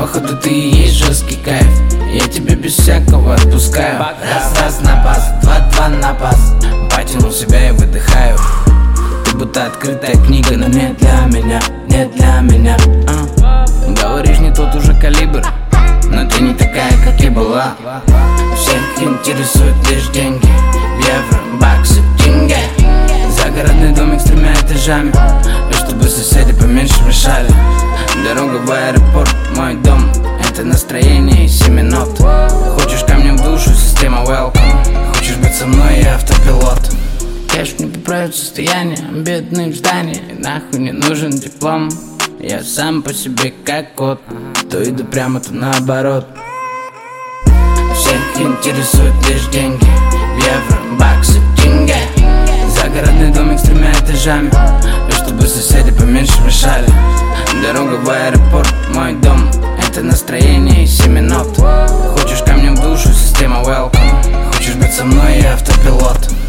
Походу ты и есть жесткий кайф. Я тебя без всякого отпускаю. Раз на бас, два на бас. Потянул себя и выдыхаю. Ты будто открытая книга, но не для меня, не для меня. Говоришь, не тот уже калибр, но ты не такая, как и была. Всех интересуют лишь деньги, евро, баксы, тенге. Загородный домик с 3 этажами, и чтобы соседи поменьше мешали. Дорога в аэропорт, мой дом, это настроение и 7 нот. Хочешь ко мне в душу, система welcome. Хочешь быть со мной, я автопилот. Кэш не поправит состояние, бедный в здании. Нахуй не нужен диплом, я сам по себе как кот. То иду прямо, то наоборот. Всех интересуют лишь деньги, евро, баксы, тенге. Загородный домик с 3 этажами, и чтобы соседи поменьше мешали. Дорога в аэропорт, мой дом, это настроение и 7 нот. Хочешь ко мне в душу, система welcome. Хочешь быть со мной, я автопилот.